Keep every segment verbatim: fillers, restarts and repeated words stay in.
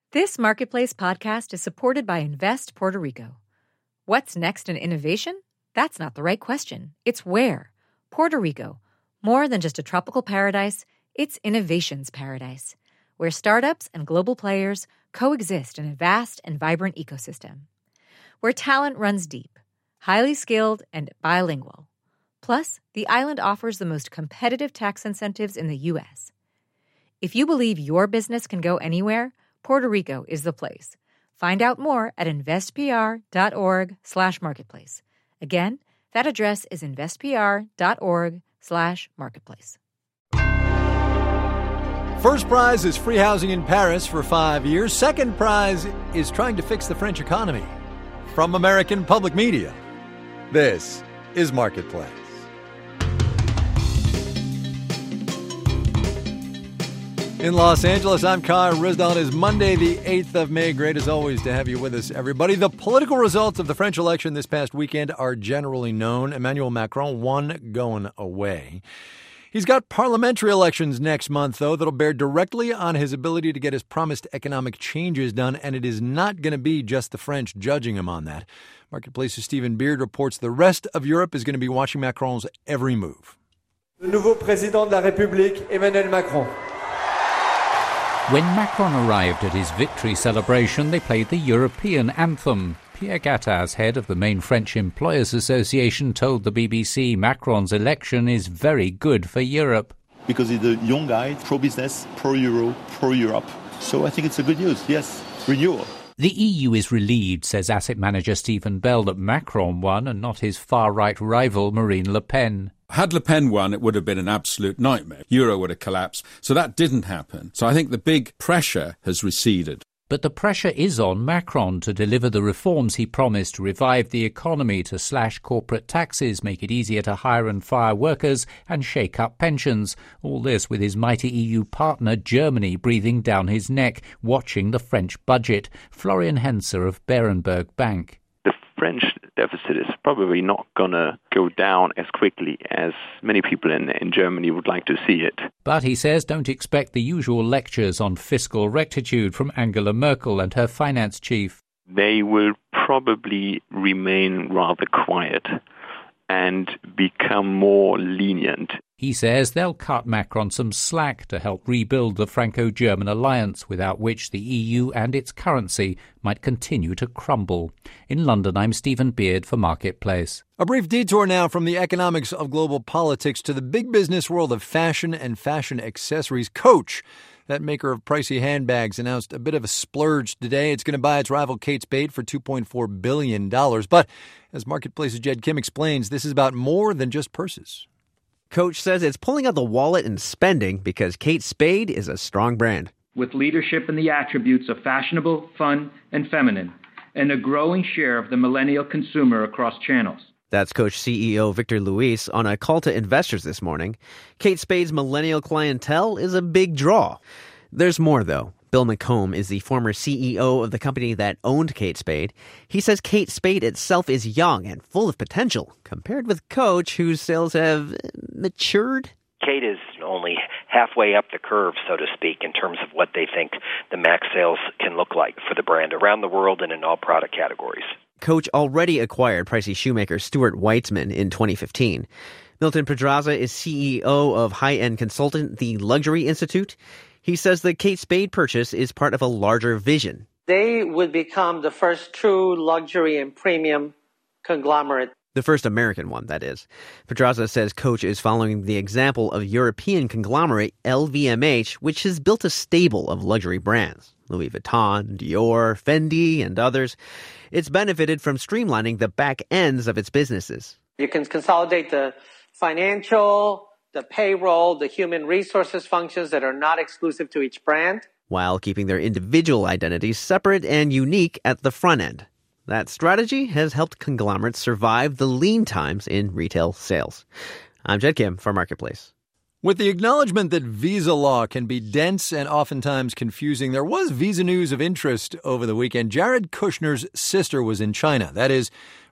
This Marketplace podcast is supported by Invest Puerto Rico. What's next in innovation? That's not the right question. It's where. Puerto Rico. More than just a tropical paradise, it's innovation's paradise, where startups and global players coexist in a vast and vibrant ecosystem. Where talent runs deep, highly skilled, and bilingual. Plus, the island offers the most competitive tax incentives in the U S. If you believe your business can go anywhere, Puerto Rico is the place. Find out more at investpr.org slash marketplace. Again, that address is investpr.org slash marketplace. First prize is free housing in Paris for five years. Second prize is trying to fix the French economy. From American Public Media, this is Marketplace. In Los Angeles, I'm Kai Ryssdal. It is Monday, the eighth of May. Great as always to have you with us, everybody. The political results of the French election this past weekend are generally known. Emmanuel Macron won going away. He's got parliamentary elections next month, though, that'll bear directly on his ability to get his promised economic changes done, and it is not going to be just the French judging him on that. Marketplace's Stephen Beard reports the rest of Europe is going to be watching Macron's every move. Le nouveau président de la République, Emmanuel Macron. When Macron arrived at his victory celebration, they played the European anthem. Pierre Gattaz, head of the main French Employers Association, told the B B C Macron's election is very good for Europe. Because he's a young guy, pro-business, pro-Euro, pro-Europe. So I think it's a good news, yes, renewal. The E U is relieved, says asset manager Stephen Bell, that Macron won and not his far-right rival Marine Le Pen. Had Le Pen won, it would have been an absolute nightmare. Euro would have collapsed. So that didn't happen. So I think the big pressure has receded. But the pressure is on Macron to deliver the reforms he promised to revive the economy, to slash corporate taxes, make it easier to hire and fire workers, and shake up pensions. All this with his mighty E U partner Germany breathing down his neck, watching the French budget. Florian Henser of Berenberg Bank. The French deficit is probably not going to go down as quickly as many people in, in Germany would like to see it. But he says don't expect the usual lectures on fiscal rectitude from Angela Merkel and her finance chief. They will probably remain rather quiet and become more lenient. He says they'll cut Macron some slack to help rebuild the Franco-German alliance, without which the E U and its currency might continue to crumble. In London, I'm Stephen Beard for Marketplace. A brief detour now from the economics of global politics to the big business world of fashion and fashion accessories. Coach, that maker of pricey handbags, announced a bit of a splurge today. It's going to buy its rival Kate Spade for two point four billion dollars. But as Marketplace's Jed Kim explains, this is about more than just purses. Coach says it's pulling out the wallet and spending because Kate Spade is a strong brand. With leadership in the attributes of fashionable, fun, and feminine, and a growing share of the millennial consumer across channels. That's Coach C E O Victor Luis on a call to investors this morning. Kate Spade's millennial clientele is a big draw. There's more, though. Bill McComb is the former C E O of the company that owned Kate Spade. He says Kate Spade itself is young and full of potential, compared with Coach, whose sales have matured. Kate is only halfway up the curve, so to speak, in terms of what they think the max sales can look like for the brand around the world and in all product categories. Coach already acquired pricey shoemaker Stuart Weitzman in twenty fifteen. Milton Pedraza is C E O of high-end consultant The Luxury Institute. He says the Kate Spade purchase is part of a larger vision. They would become the first true luxury and premium conglomerate. The first American one, that is. Pedraza says Coach is following the example of European conglomerate L V M H, which has built a stable of luxury brands. Louis Vuitton, Dior, Fendi, and others. It's benefited from streamlining the back ends of its businesses. You can consolidate the financial, the payroll, the human resources functions that are not exclusive to each brand, while keeping their individual identities separate and unique at the front end. That strategy has helped conglomerates survive the lean times in retail sales. I'm Jed Kim for Marketplace. With the acknowledgement that visa law can be dense and oftentimes confusing, there was visa news of interest over the weekend. Jared Kushner's sister was in China. That is,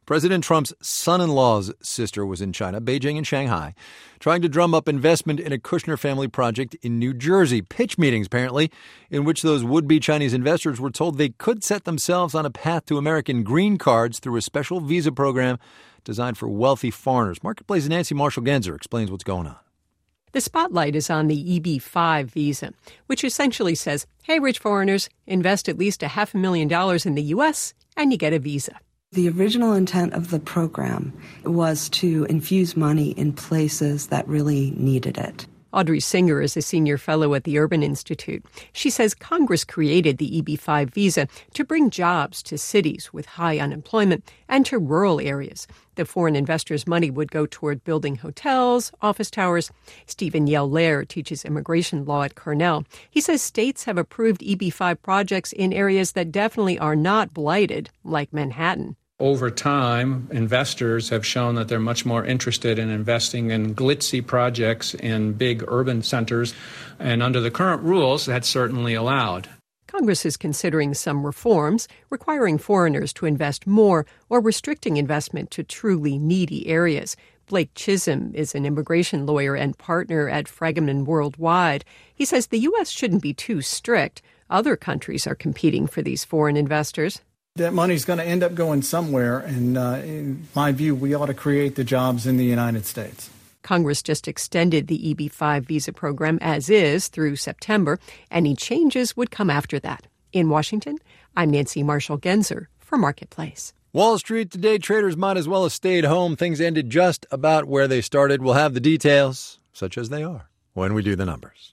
President Trump's son-in-law's sister was in China, Beijing and Shanghai, trying to drum up investment in a Kushner family project in New Jersey. Pitch meetings, apparently, in which those would-be Chinese investors were told they could set themselves on a path to American green cards through a special visa program designed for wealthy foreigners. Marketplace's Nancy Marshall-Genzer explains what's going on. The spotlight is on the E B five visa, which essentially says, hey, rich foreigners, invest at least a half a million dollars in the U S and you get a visa. The original intent of the program was to infuse money in places that really needed it. Audrey Singer is a senior fellow at the Urban Institute. She says Congress created the E B five visa to bring jobs to cities with high unemployment and to rural areas. The foreign investors' money would go toward building hotels, office towers. Stephen Yell-Lair teaches immigration law at Cornell. He says states have approved E B five projects in areas that definitely are not blighted, like Manhattan. Over time, investors have shown that they're much more interested in investing in glitzy projects in big urban centers. And under the current rules, that's certainly allowed. Congress is considering some reforms, requiring foreigners to invest more or restricting investment to truly needy areas. Blake Chisholm is an immigration lawyer and partner at Fragment Worldwide. He says the U S shouldn't be too strict. Other countries are competing for these foreign investors. That money's going to end up going somewhere, and uh, in my view, we ought to create the jobs in the United States. Congress just extended the E B five visa program as is through September. Any changes would come after that. In Washington, I'm Nancy Marshall-Genzer for Marketplace. Wall Street today, traders might as well have stayed home. Things ended just about where they started. We'll have the details, such as they are, when we do the numbers.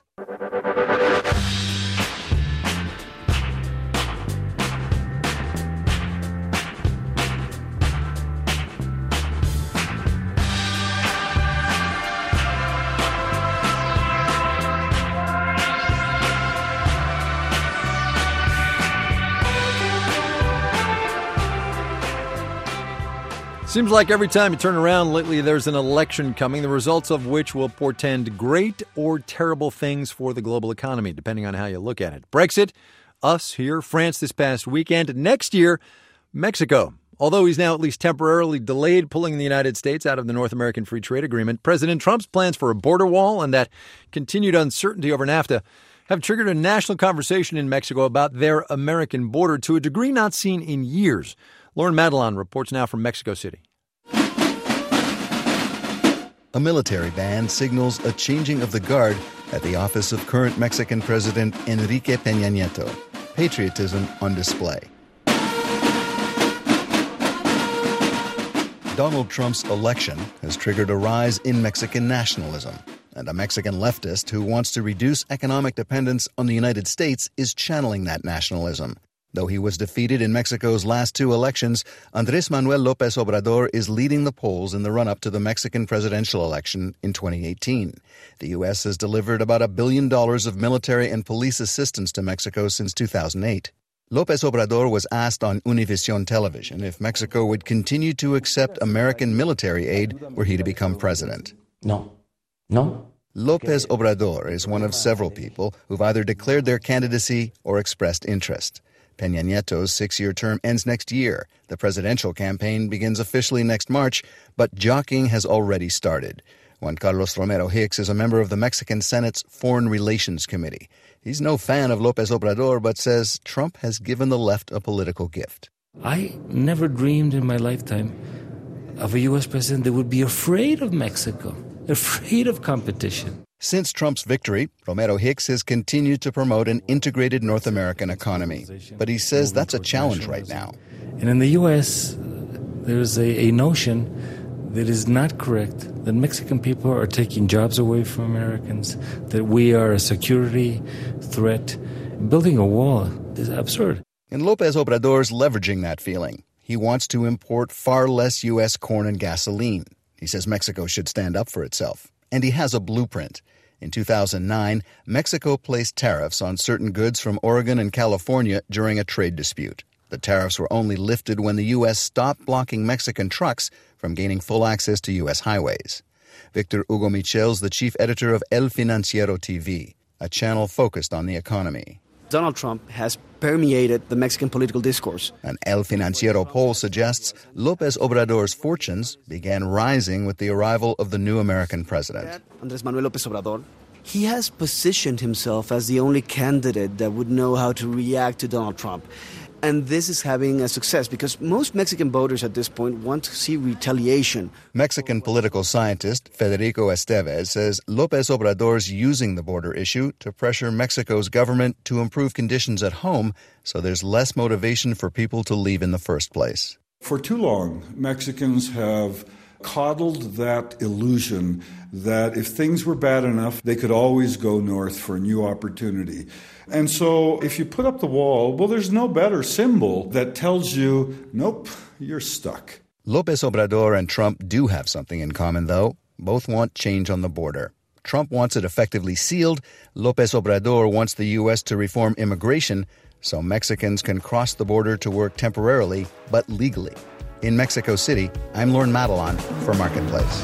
Seems like every time you turn around lately, there's an election coming, the results of which will portend great or terrible things for the global economy, depending on how you look at it. Brexit, us here, France this past weekend. Next year, Mexico. Although he's now at least temporarily delayed pulling the United States out of the North American Free Trade Agreement, President Trump's plans for a border wall and that continued uncertainty over NAFTA have triggered a national conversation in Mexico about their American border to a degree not seen in years. Lauren Madelon reports now from Mexico City. A military band signals a changing of the guard at the office of current Mexican President Enrique Peña Nieto. Patriotism on display. Donald Trump's election has triggered a rise in Mexican nationalism, and a Mexican leftist who wants to reduce economic dependence on the United States is channeling that nationalism. Though he was defeated in Mexico's last two elections, Andrés Manuel López Obrador is leading the polls in the run-up to the Mexican presidential election in twenty eighteen. The U S has delivered about a billion dollars of military and police assistance to Mexico since two thousand eight. López Obrador was asked on Univision television if Mexico would continue to accept American military aid were he to become president. No. No. López Obrador is one of several people who've either declared their candidacy or expressed interest. Peña Nieto's six-year term ends next year. The presidential campaign begins officially next March, but jockeying has already started. Juan Carlos Romero Hicks is a member of the Mexican Senate's Foreign Relations Committee. He's no fan of López Obrador, but says Trump has given the left a political gift. I never dreamed in my lifetime of a U S president that would be afraid of Mexico, afraid of competition. Since Trump's victory, Romero Hicks has continued to promote an integrated North American economy. But he says that's a challenge right now. And in the U S, there's a, a notion that is not correct, that Mexican people are taking jobs away from Americans, that we are a security threat. Building a wall is absurd. And López Obrador's leveraging that feeling. He wants to import far less U S corn and gasoline. He says Mexico should stand up for itself. And he has a blueprint. In two thousand nine, Mexico placed tariffs on certain goods from Oregon and California during a trade dispute. The tariffs were only lifted when the U S stopped blocking Mexican trucks from gaining full access to U S highways. Victor Hugo Michel's the chief editor of El Financiero T V, a channel focused on the economy. Donald Trump has permeated the Mexican political discourse. An El Financiero poll suggests López Obrador's fortunes began rising with the arrival of the new American president. Andrés Manuel López Obrador, he has positioned himself as the only candidate that would know how to react to Donald Trump. And this is having a success because most Mexican voters at this point want to see retaliation. Mexican political scientist Federico Estevez says López Obrador's using the border issue to pressure Mexico's government to improve conditions at home so there's less motivation for people to leave in the first place. For too long, Mexicans have coddled that illusion that if things were bad enough, they could always go north for a new opportunity. And so if you put up the wall, well, there's no better symbol that tells you, nope, you're stuck. López Obrador and Trump do have something in common, though. Both want change on the border. Trump wants it effectively sealed. López Obrador wants the U S to reform immigration so Mexicans can cross the border to work temporarily, but legally. In Mexico City, I'm Lorne Madelon for Marketplace.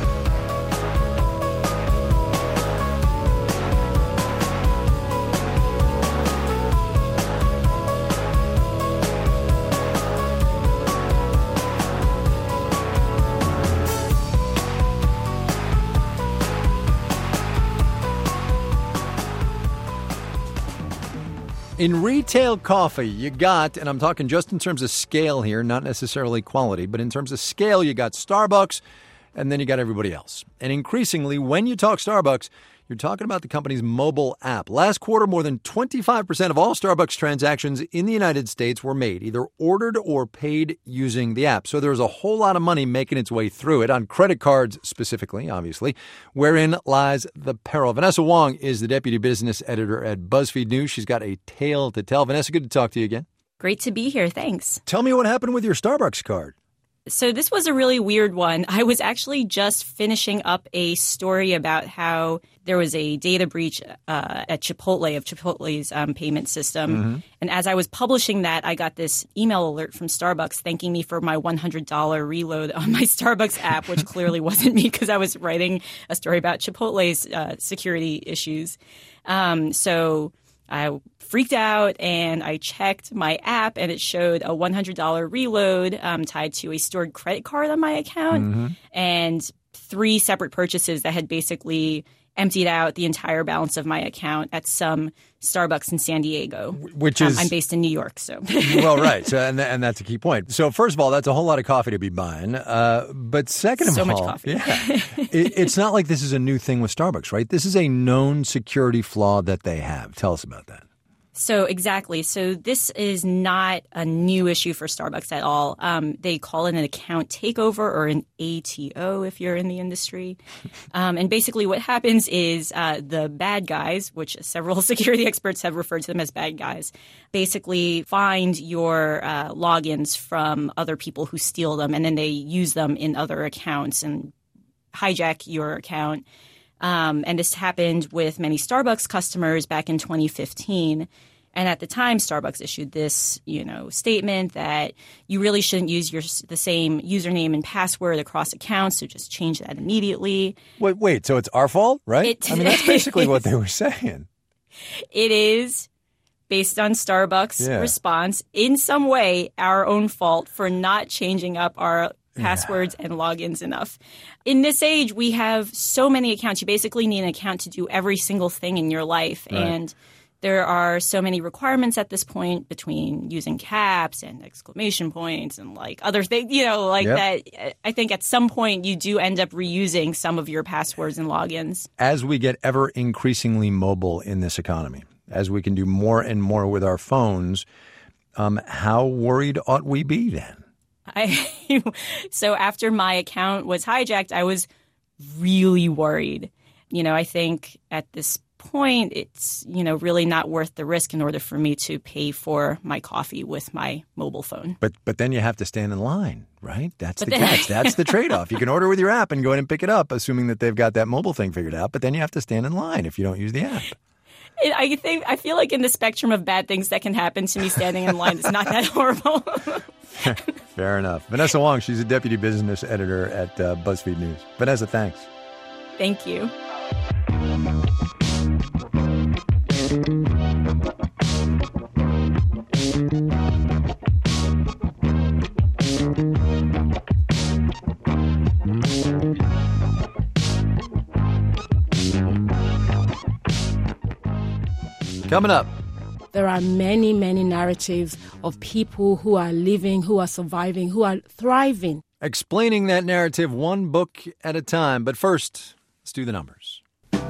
In retail coffee, you got, and I'm talking just in terms of scale here, not necessarily quality, but in terms of scale, you got Starbucks, and then you got everybody else. And increasingly, when you talk Starbucks, you're talking about the company's mobile app. Last quarter, more than twenty-five percent of all Starbucks transactions in the United States were made, either ordered or paid using the app. So there's a whole lot of money making its way through it, on credit cards specifically, obviously, wherein lies the peril. Vanessa Wong is the deputy business editor at BuzzFeed News. She's got a tale to tell. Vanessa, good to talk to you again. Great to be here. Thanks. Tell me what happened with your Starbucks card. So this was a really weird one. I was actually just finishing up a story about how there was a data breach uh, at Chipotle of Chipotle's um, payment system. Mm-hmm. And as I was publishing that, I got this email alert from Starbucks thanking me for my one hundred dollars reload on my Starbucks app, which clearly wasn't me because I was writing a story about Chipotle's uh, security issues. Um, so I freaked out and I checked my app and it showed a one hundred dollars reload um, tied to a stored credit card on my account mm-hmm. and three separate purchases that had basically emptied out the entire balance of my account at some Starbucks in San Diego. Which is... Um, I'm based in New York, so... Well, right. So, and, and that's a key point. So first of all, that's a whole lot of coffee to be buying. Uh, but second of so all... So much coffee. Yeah, it, it's not like this is a new thing with Starbucks, right? This is a known security flaw that they have. Tell us about that. So exactly. So this is not a new issue for Starbucks at all. Um, they call it an account takeover or an A T O if you're in the industry. Um, and basically what happens is uh, the bad guys, which several security experts have referred to them as bad guys, basically find your uh, logins from other people who steal them, and then they use them in other accounts and hijack your account. Um, and this happened with many Starbucks customers back in twenty fifteen. And at the time, Starbucks issued this, you know, statement that you really shouldn't use your the same username and password across accounts, so just change that immediately. Wait, wait, so it's our fault, right? It, I mean, that's basically what they were saying. It is, based on Starbucks' yeah. response, in some way our own fault for not changing up our passwords yeah. and logins enough. In this age, we have so many accounts. You basically need an account to do every single thing in your life. Right. And there are so many requirements at this point between using caps and exclamation points and like other things, you know, like yep. that. I think at some point you do end up reusing some of your passwords and logins. As we get ever increasingly mobile in this economy, as we can do more and more with our phones, um, how worried ought we be then? I, so after my account was hijacked, I was really worried. You know, I think at this point, it's, you know, really not worth the risk in order for me to pay for my coffee with my mobile phone. But but then you have to stand in line, right? That's but the then, catch. That's the trade-off. You can order with your app and go in and pick it up, assuming that they've got that mobile thing figured out. But then you have to stand in line if you don't use the app. I think I feel like in the spectrum of bad things that can happen to me standing in line, it's not that horrible. Fair enough. Vanessa Wong, she's a deputy business editor at uh, BuzzFeed News. Vanessa, thanks. Thank you. Coming up. There are many, many narratives of people who are living, who are surviving, who are thriving. Explaining that narrative one book at a time. But first, let's do the numbers.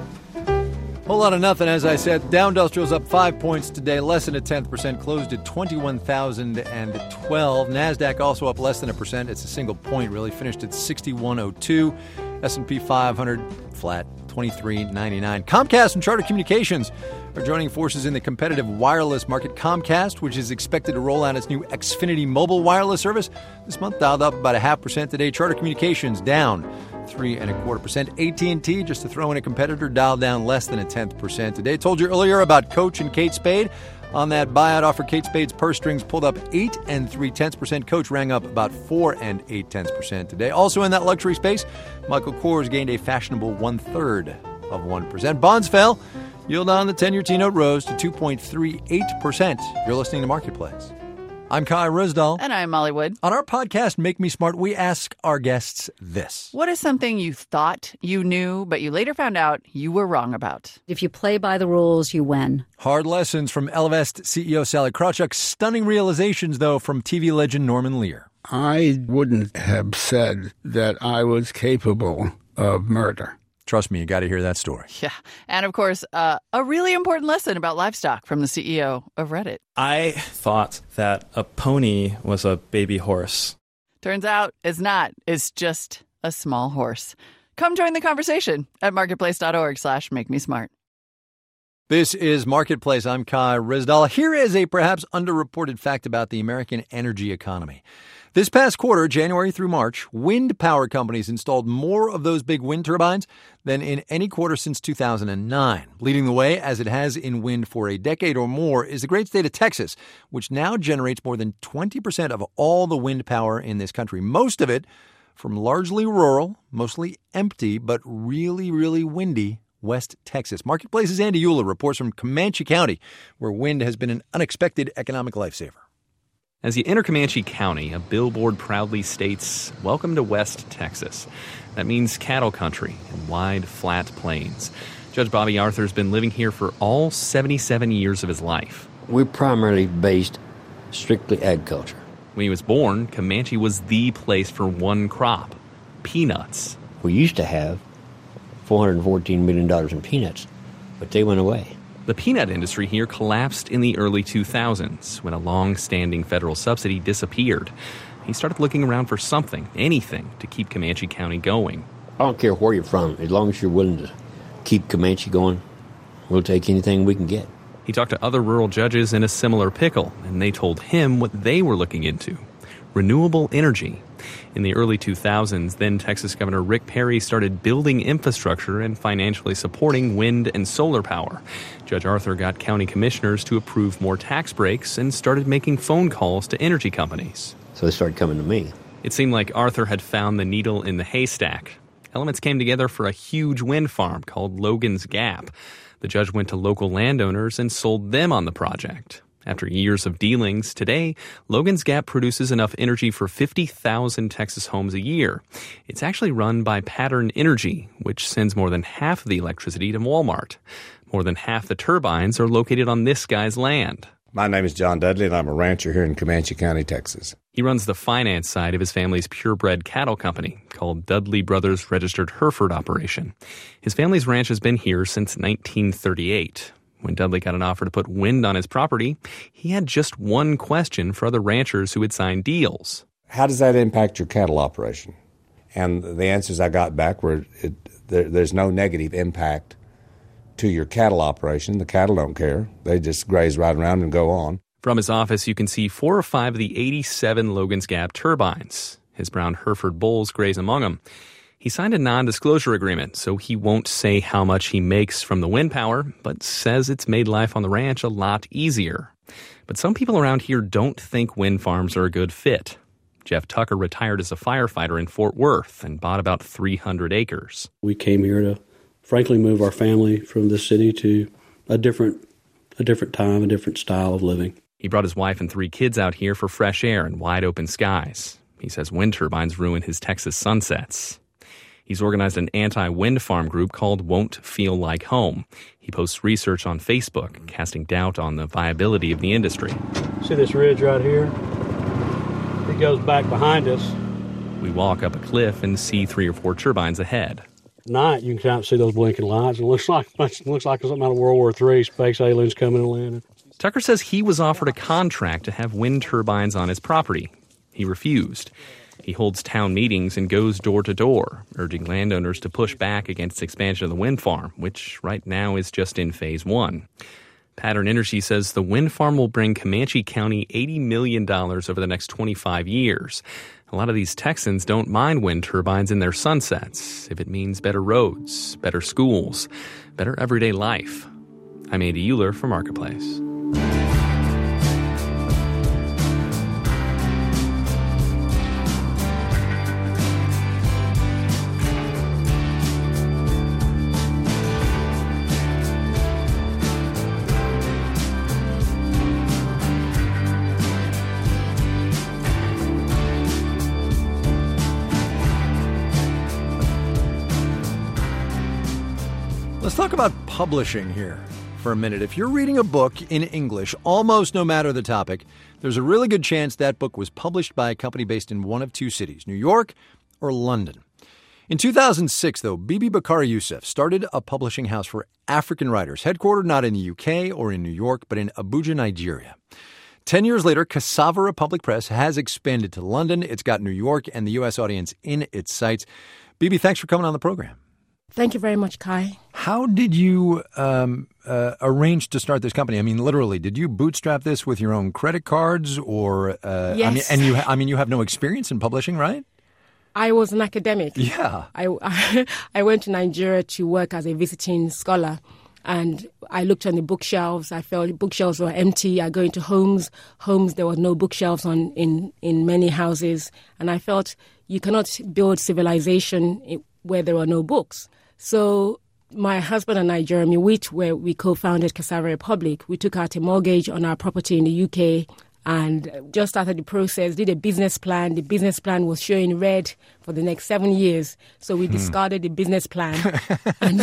Whole lot of nothing, as I said. Dow Industrial's up five points today, less than a tenth percent, closed at twenty-one thousand twelve. NASDAQ also up less than a percent. It's a single point, really. Finished at sixty-one oh two. S and P five hundred flat, twenty-three ninety-nine. Comcast and Charter Communications are joining forces in the competitive wireless market. Comcast, which is expected to roll out its new Xfinity mobile wireless service this month, dialed up about a half percent today. Charter Communications down three and a quarter percent. A T and T, just to throw in a competitor, dialed down less than a tenth percent today. Told you earlier about Coach and Kate Spade. On that buyout offer, Kate Spade's purse strings pulled up eight and three tenths percent. Coach rang up about four and eight tenths percent today. Also in that luxury space, Michael Kors gained a fashionable one third of one percent. Bonds fell. Yield on the ten-year T-note rose to two point three eight percent. You're listening to Marketplace. I'm Kai Risdall. And I'm Molly Wood. On our podcast, Make Me Smart, we ask our guests this. What is something you thought you knew, but you later found out you were wrong about? If you play by the rules, you win. Hard lessons from Ellevest C E O Sally Krawcheck. Stunning realizations, though, from T V legend Norman Lear. I wouldn't have said that I was capable of murder. Trust me, you got to hear that story. Yeah. And of course, uh, a really important lesson about livestock from the C E O of Reddit. I thought that a pony was a baby horse. Turns out it's not. It's just a small horse. Come join the conversation at marketplace.org slash make me smart. This is Marketplace. I'm Kai Risdall. Here is a perhaps underreported fact about the American energy economy. This past quarter, January through March, wind power companies installed more of those big wind turbines than in any quarter since two thousand nine. Leading the way, as it has in wind for a decade or more, is the great state of Texas, which now generates more than twenty percent of all the wind power in this country. Most of it from largely rural, mostly empty, but really, really windy West Texas. Marketplace's Andy Euler reports from Comanche County, where wind has been an unexpected economic lifesaver. As you enter Comanche County, a billboard proudly states, "Welcome to West Texas." That means cattle country and wide, flat plains. Judge Bobby Arthur has been living here for all seventy-seven years of his life. We're primarily based strictly agriculture. When he was born, Comanche was the place for one crop, peanuts. We used to have four hundred fourteen million dollars in peanuts, but they went away. The peanut industry here collapsed in the early two thousands when a long-standing federal subsidy disappeared. He started looking around for something, anything, to keep Comanche County going. I don't care where you're from. As long as you're willing to keep Comanche going, we'll take anything we can get. He talked to other rural judges in a similar pickle, and they told him what they were looking into: renewable energy. In the early two thousands, then Texas Governor Rick Perry started building infrastructure and financially supporting wind and solar power. Judge Arthur got county commissioners to approve more tax breaks and started making phone calls to energy companies. So they started coming to me. It seemed like Arthur had found the needle in the haystack. Elements came together for a huge wind farm called Logan's Gap. The judge went to local landowners and sold them on the project. After years of dealings, today, Logan's Gap produces enough energy for fifty thousand Texas homes a year. It's actually run by Pattern Energy, which sends more than half of the electricity to Walmart. More than half the turbines are located on this guy's land. My name is John Dudley, and I'm a rancher here in Comanche County, Texas. He runs the finance side of his family's purebred cattle company called Dudley Brothers Registered Hereford Operation. His family's ranch has been here since nineteen thirty-eight. When Dudley got an offer to put wind on his property, he had just one question for other ranchers who had signed deals. How does that impact your cattle operation? And the answers I got back were it, there, there's no negative impact to your cattle operation. The cattle don't care. They just graze right around and go on. From his office, you can see four or five of the eighty-seven Logan's Gap turbines. His brown Hereford bulls graze among them. He signed a non-disclosure agreement, so he won't say how much he makes from the wind power, but says it's made life on the ranch a lot easier. But some people around here don't think wind farms are a good fit. Jeff Tucker retired as a firefighter in Fort Worth and bought about three hundred acres. We came here to, frankly, move our family from the city to a different, a different time, a different style of living. He brought his wife and three kids out here for fresh air and wide open skies. He says wind turbines ruin his Texas sunsets. He's organized an anti-wind farm group called Won't Feel Like Home. He posts research on Facebook, casting doubt on the viability of the industry. See this ridge right here? It goes back behind us. We walk up a cliff and see three or four turbines ahead. At night, you can kind of see those blinking lights. It looks like it looks like something out of World War Three. Space aliens coming and landing. Tucker says he was offered a contract to have wind turbines on his property. He refused. He holds town meetings and goes door to door, urging landowners to push back against expansion of the wind farm, which right now is just in phase one. Pattern Energy says the wind farm will bring Comanche County eighty million dollars over the next twenty-five years. A lot of these Texans don't mind wind turbines in their sunsets if it means better roads, better schools, better everyday life. I'm Andy Euler for Marketplace. Let's talk about publishing here for a minute. If you're reading a book in English, almost no matter the topic, there's a really good chance that book was published by a company based in one of two cities, New York or London. In two thousand six, though, Bibi Bakari Youssef started a publishing house for African writers, headquartered not in the U K or in New York, but in Abuja, Nigeria. Ten years later, Cassava Republic Press has expanded to London. It's got New York and the U S audience in its sights. Bibi, thanks for coming on the program. Thank you very much, Kai. How did you um, uh, arrange to start this company? I mean, literally, did you bootstrap this with your own credit cards, or? Uh, yes. I mean, and you, I mean, you have no experience in publishing, right? I was an academic. Yeah. I I went to Nigeria to work as a visiting scholar, and I looked on the bookshelves. I felt bookshelves were empty. I go into homes. Homes, there were no bookshelves on in in many houses, and I felt you cannot build civilization where there are no books. So my husband and I, Jeremy Witt, where we co-founded Cassava Republic, we took out a mortgage on our property in the U K and just started the process, did a business plan. The business plan was showing red for the next seven years. So we hmm. discarded the business plan. and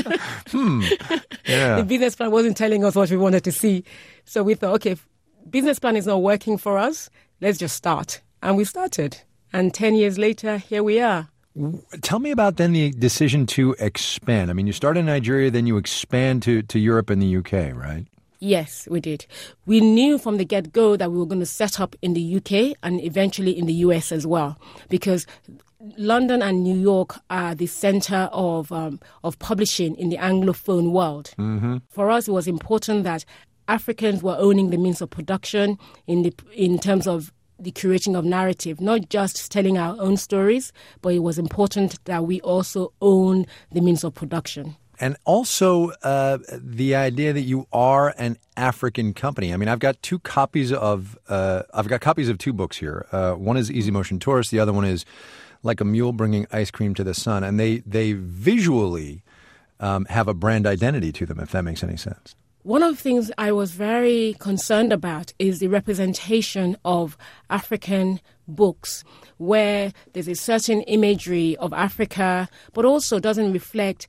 hmm. yeah. The business plan wasn't telling us what we wanted to see. So we thought, okay, if business plan is not working for us, let's just start. And we started. And ten years later, here we are. Tell me about then the decision to expand. I mean, you start in Nigeria, then you expand to, to Europe and the U K, right? Yes, we did. We knew from the get-go that we were going to set up in the U K and eventually in the U S as well, because London and New York are the center of um, of publishing in the Anglophone world. Mm-hmm. For us, it was important that Africans were owning the means of production in the in terms of the curating of narrative, not just telling our own stories, but it was important that we also own the means of production. And also uh, the idea that you are an African company. I mean, I've got two copies of uh, I've got copies of two books here. Uh, one is Easy Motion Tourist. The other one is Like a Mule Bringing Ice Cream to the Sun. And they they visually um, have a brand identity to them, if that makes any sense. One of the things I was very concerned about is the representation of African books, where there's a certain imagery of Africa, but also doesn't reflect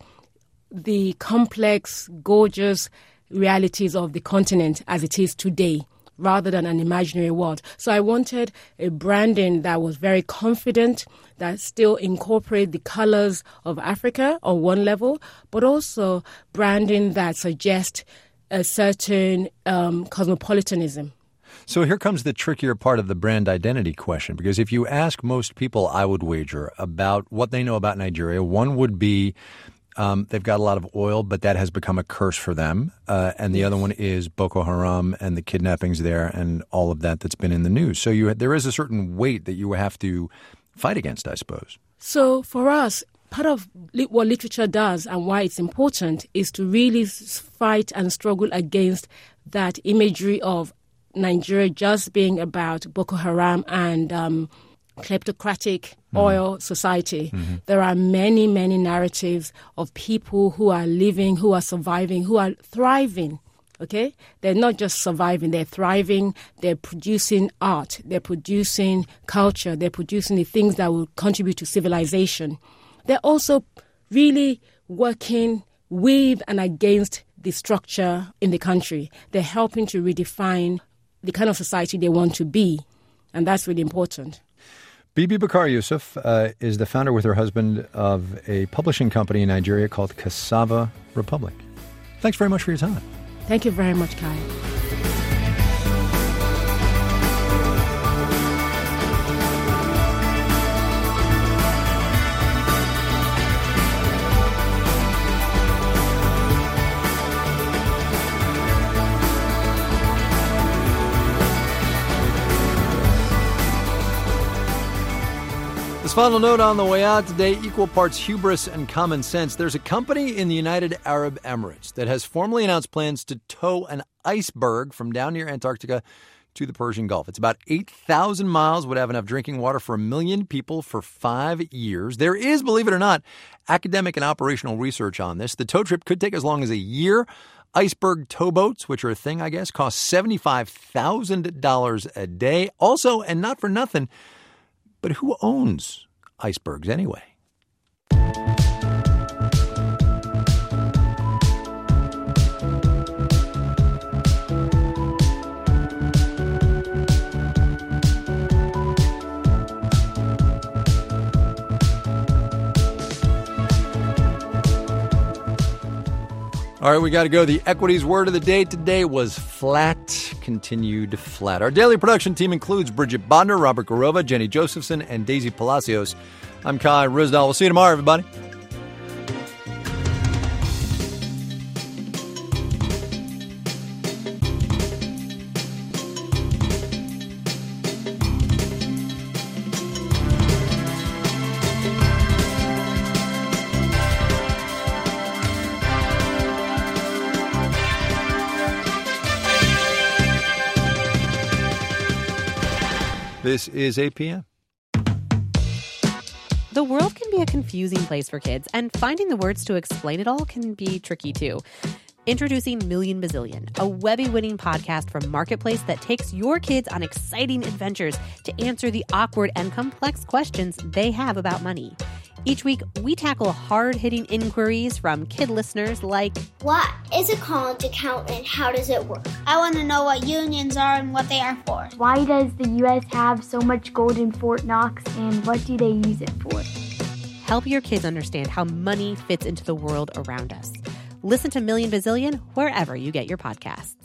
the complex, gorgeous realities of the continent as it is today, rather than an imaginary world. So I wanted a branding that was very confident, that still incorporate the colors of Africa on one level, but also branding that suggests a certain um, cosmopolitanism. So here comes the trickier part of the brand identity question, because if you ask most people, I would wager, about what they know about Nigeria, one would be um, they've got a lot of oil, but that has become a curse for them. Uh, and the yes. other one is Boko Haram and the kidnappings there and all of that that's been in the news. So you there is a certain weight that you have to fight against, I suppose. So for us, part of what literature does and why it's important is to really fight and struggle against that imagery of Nigeria just being about Boko Haram and um, kleptocratic mm-hmm. oil society. Mm-hmm. There are many, many narratives of people who are living, who are surviving, who are thriving, Okay? They're not just surviving, they're thriving, they're producing art, they're producing culture, they're producing the things that will contribute to civilization. They're also really working with and against the structure in the country. They're helping to redefine the kind of society they want to be, and that's really important. Bibi Bakar Yusuf uh, is the founder with her husband of a publishing company in Nigeria called Cassava Republic. Thanks very much for your time. Thank you very much, Kai. This final note on the way out today, equal parts hubris and common sense. There's a company in the United Arab Emirates that has formally announced plans to tow an iceberg from down near Antarctica to the Persian Gulf. It's about eight thousand miles, would have enough drinking water for a million people for five years. There is, believe it or not, academic and operational research on this. The tow trip could take as long as a year. Iceberg towboats, which are a thing, I guess, cost seventy-five thousand dollars a day. Also, and not for nothing, but who owns icebergs anyway? All right, we got to go. The equities word of the day today was flat, continued flat. Our daily production team includes Bridget Bodner, Robert Garova, Jenny Josephson, and Daisy Palacios. I'm Kai Ryssdal. We'll see you tomorrow, everybody. This is eight p.m. The world can be a confusing place for kids, and finding the words to explain it all can be tricky, too. Introducing Million Bazillion, a Webby-winning podcast from Marketplace that takes your kids on exciting adventures to answer the awkward and complex questions they have about money. Each week, we tackle hard-hitting inquiries from kid listeners like, what is a college account and how does it work? I want to know what unions are and what they are for. Why does the U S have so much gold in Fort Knox and what do they use it for? Help your kids understand how money fits into the world around us. Listen to Million Bazillion wherever you get your podcasts.